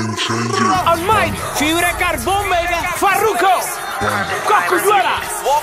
Game changer. Almighty, fibra de carbón, baby. Farruko, Cosculluela.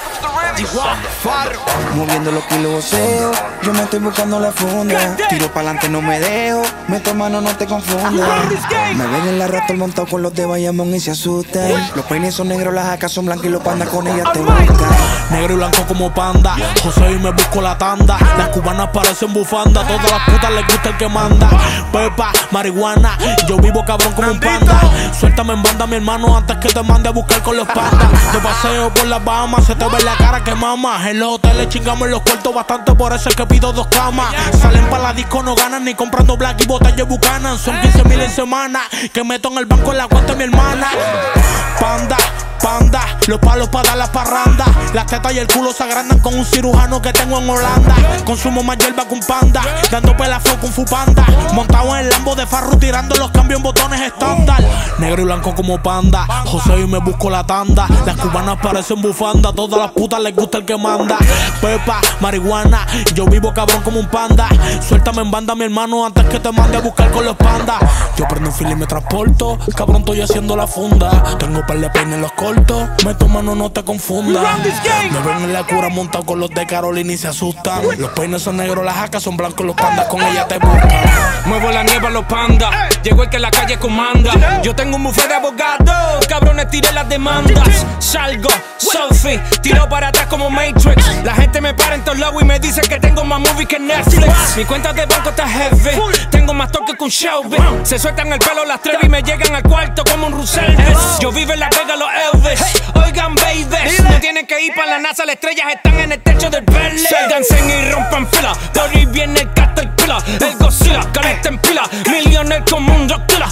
Moviendo los kilos voceo, yo me estoy buscando la funda. Tiro pa'lante, no me dejo, meto mano, no te confundas. Me ven en la rata montado con los de Bayamón y se asustan. Los peines son negros, las jacas son blancas y los pandas con ellas te buscan. Negro y blanco como panda, José y me busco la tanda. Las cubanas parecen bufanda, todas las putas les gusta el que manda. Pepa, marihuana, yo vivo cabrón como un panda. Suéltame en banda mi hermano antes que te mande a buscar con los pandas. De paseo por las Bahamas, se te ve la cara que mama. En los hoteles chingamos en los cuartos bastante, por eso es que pido 2 camas. Salen pa' la disco, no ganan ni comprando black y botellas Buchanan. Son 15,000 en semana, que meto en el banco en la cuenta de mi hermana. Panda, panda, los palos para dar las parrandas. Las tetas y el culo se agrandan con un cirujano que tengo en Holanda. Consumo más hierba que un panda, dando pelafo con fu panda. Montado en el Lambo de Farru, tirando los cambios en botones estándar. Negro y blanco como panda, José y me busco la tanda. Las cubanas parecen bufanda, todas las putas les gusta el que manda. Pepa, marihuana, yo vivo cabrón como un panda. Suéltame en banda mi hermano antes que te mande a buscar con los pandas. Yo prendo un fil y me transporto, cabrón estoy haciendo la funda. Tengo par de peines en los cortos, meto mano, no te confundas. Me ven en la cura montado con los de Carolina y se asustan. Los peines son negros, las jacas son blancos, los pandas con ella te buscan. Muevo la nieve a los pandas, llegó el que la calle comanda. Yo tengo un buffet de abogados, cabrones tiré las demandas. Salgo, Sophie, tiro para atrás como Matrix. La gente me para en todos lados y me dice que tengo más movies que Netflix. Mi cuenta de banco está heavy, tengo más toque que un Shelby. Se sueltan el pelo las tres y me llegan al cuarto como un Russell. Yo vivo en la Vega, los Elvis. Oigan, baby, no tienen que ir para la NASA, las estrellas están en el techo del Bentley. Sálganse y rompan fila, por ahí viene el Caterpillar, el Godzilla, calienta en pila, millones como un Rockilla.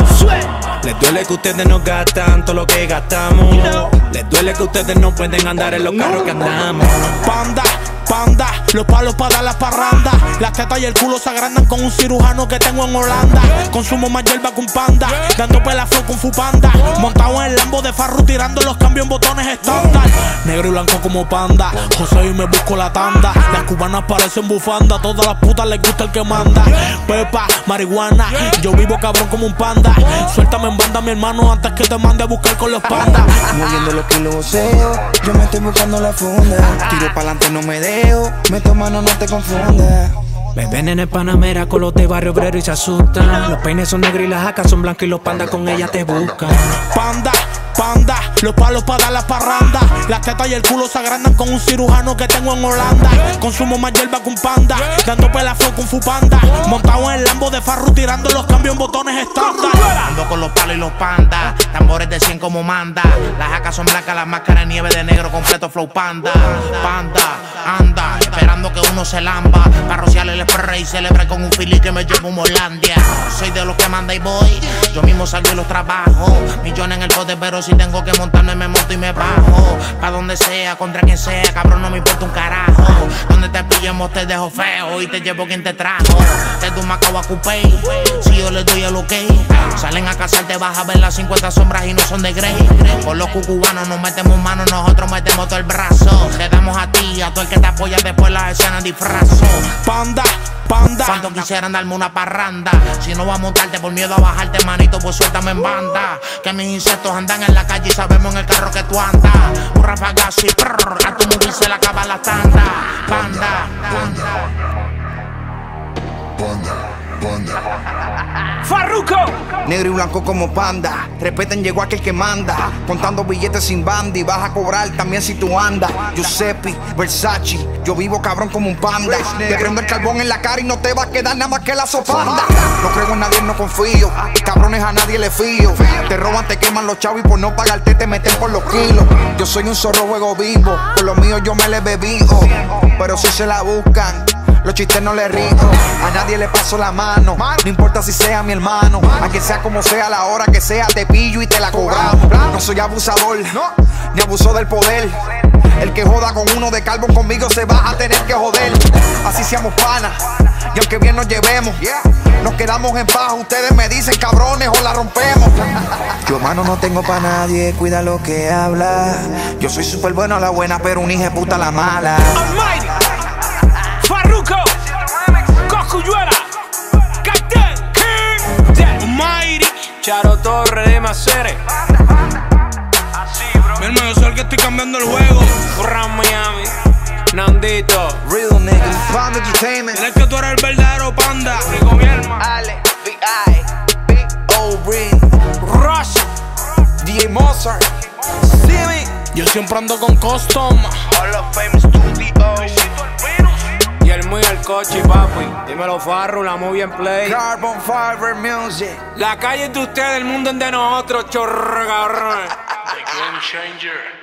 Les duele que ustedes no gastan todo lo que gastamos. Les duele que ustedes no pueden andar en los carros que andamos. Panda, panda, los palos para dar las parrandas. Las tetas y el culo se agrandan con un cirujano que tengo en Holanda. Consumo más hierba que un panda, dando pelafo con fu panda. Montado en el Lambo de Farru, tirando los cambios en botones estándar. Negro y blanco como panda, José y me busco la tanda. Las cubanas parecen bufanda, todas las putas les gusta el que manda. Pepa, marihuana, yo vivo cabrón como un panda. Suéltame en banda mi hermano antes que te mande a buscar con los pandas. Moviendo los kilos voceo, yo me estoy buscando la funda. Tiro pa'lante, no me dejo, meto mano, no te confundas. Me ven en el Panamera con los de Barrio Obrero y se asustan. Los peines son negros y las jacas son blancos y los pandas con ellas te buscan. Panda, panda, los palos para dar las parrandas. Las tetas y el culo se agrandan con un cirujano que tengo en Holanda. Consumo más hierba que un panda, dando pelafo con fu panda. Montado en el Lambo de Farru, tirando los cambios en botones estándar. Ando con los palos y los pandas, tambores de 100 como manda. Las jacas son blancas, las máscaras de nieve de negro, completo flow panda. Panda, anda, esperando que uno se lamba. Para rociarle el spray y celebre con un fili que me llevo a Molandia. Soy de los que manda y voy, yo mismo salgo y los trabajo. Millones en el poder, pero si tengo que montarme me monto y me bajo. Pa' donde sea, contra quien sea, cabrón, no me importa un carajo. Donde te pillemos te dejo feo y te llevo quien te trajo. Desde un Macao a Coupé, si yo les doy el ok, salen a cazar, te vas a ver las 50 sombras y no son de Grey. Con los cucubanos nos metemos mano, nosotros metemos todo el brazo. Te damos a ti, a todo el que te apoya, después las escenas disfrazo. Panda, panda, cuando quisieran darme una parranda, si no va a montarte por miedo a bajarte, manito, pues suéltame en banda. Que mis insectos andan en la calle y sabemos en el carro que tú andas. Un rafagazo y prrr, a tu móvil se le acaba la tanda. Panda, Farruko, Negro y blanco como panda, respeten, llegó aquel que manda. Contando billetes sin banda y vas a cobrar también si tú andas. Giuseppe, Versace, yo vivo cabrón como un panda. Te prendo el carbón en la cara y no te va a quedar nada más que la sofanda. No creo en nadie, no confío, cabrones a nadie le fío. Te roban, te queman los chavos y por no pagarte te meten por los kilos. Yo soy un zorro juego vivo, por lo mío yo me le bebijo. Pero si se la buscan, los chistes no le río. A nadie le paso la mano, no importa si sea mi hermano. A que sea como sea, a la hora que sea, te pillo y te la cobramos. No soy abusador, ni abuso del poder. El que joda con uno de carbón conmigo se va a tener que joder. Así seamos panas, y aunque bien nos llevemos, nos quedamos en paz. Ustedes me dicen cabrones o la rompemos. Yo mano no tengo pa' nadie, cuida lo que habla. Yo soy súper bueno a la buena, pero un hijo de puta a la mala. Almighty, Farruko, Cosculluela, Captain King, Almighty, Charo Torre de Macere. Mi hermano, yo soy el que estoy cambiando el juego. Curran Miami. Nandito. Real niggas. Panda Entertainment. Tienes que tú eres el verdadero panda. Rico mi hermano. Ale, Big I, Big O, Reed, Rush. DJ Mozart. Simi. Yo siempre ando con custom. All of Fame Studios. Y el muy al coche, papi. Dímelo, Farru, la movie en play. Carbon Fiber Music. La calle es de ustedes, el mundo es de nosotros, chorro, cabrón. The Game Changer.